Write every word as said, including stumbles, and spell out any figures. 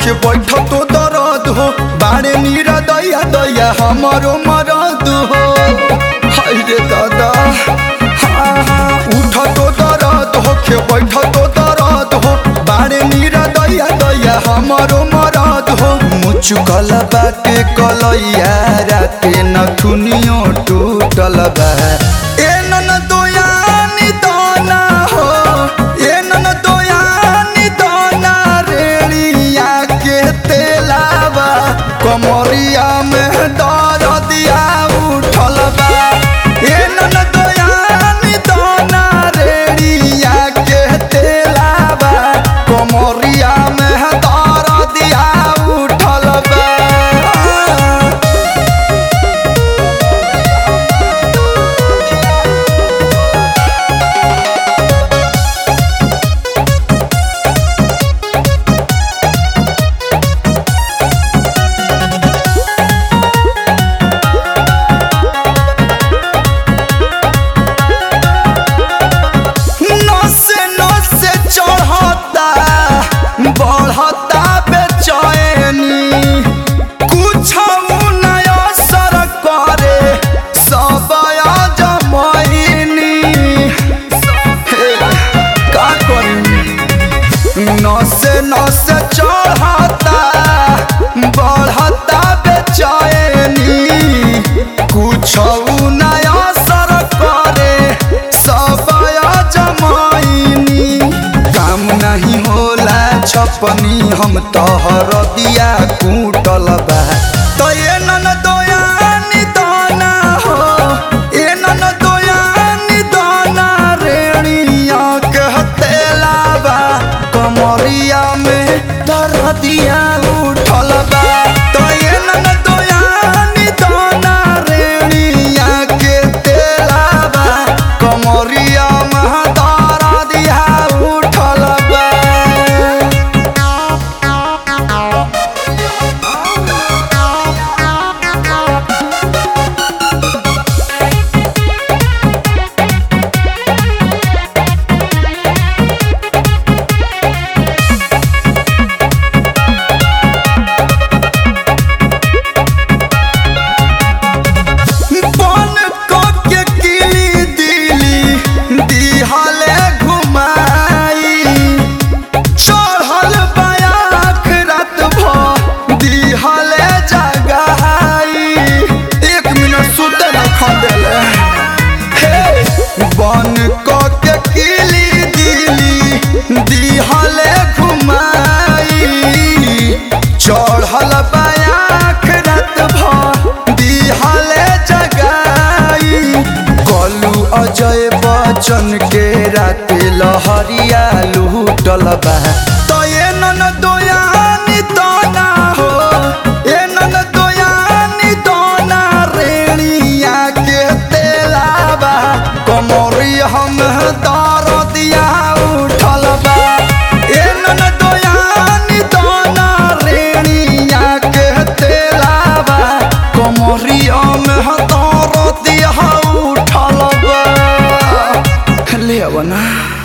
होके बैठ तो दर्द हो बाड़े नीरा दैया दैया हमारो मरद हो। हाय रे दादा हाँ हाँ उठ तो दर्द होके बैठ तो दर्द हो बाड़े नीरा दैया दैया हमारो मरद हो। मुचुकल बाटे कलैया राते नथुनियो टूटल बा ए नन दोयानी दाना हो ए नन दोयानी दाना रेड़िया के तेलावा कमरिया में दर्दिया उठल बा ए नन दोयानी दाना रेड़िया के तेलावा कमरिया में दर्दिया उठल बा। बढ़ता बेचैनी कुछ नया असर करे सब जमैनी का करी नसे नसे चढ़ता बढ़ता बेचैनी कुछ नया असर करे सब जमैनी काम नहीं होला छपनी हम तोहर दिया कूटल बा तो ये नन दोयानी दाना हो ए नन दोयानी दाना रेड़िया कहते लाबा कमरिया में दर्दिया उठल बा तो ये नन दोयानी दाना रेड़िया के तेलाबा कमरिया में दर्दिया उठल बा। बन के किली दिली दिहले घुमाई चढ़ल बायाख रात भर दिहले जगाई कलू अजय बच्चन के रात लहरिया लूटल बा तो ये नन दोयानी दाना हो ए नन दोयानी दाना रेड़िया के तेलाबा कमरिया हम दर्दिया उठल बा ए नन दोयानी दाना रेड़िया के तेलाबा कमरिया में दर्दिया उठल बा ले अब ना।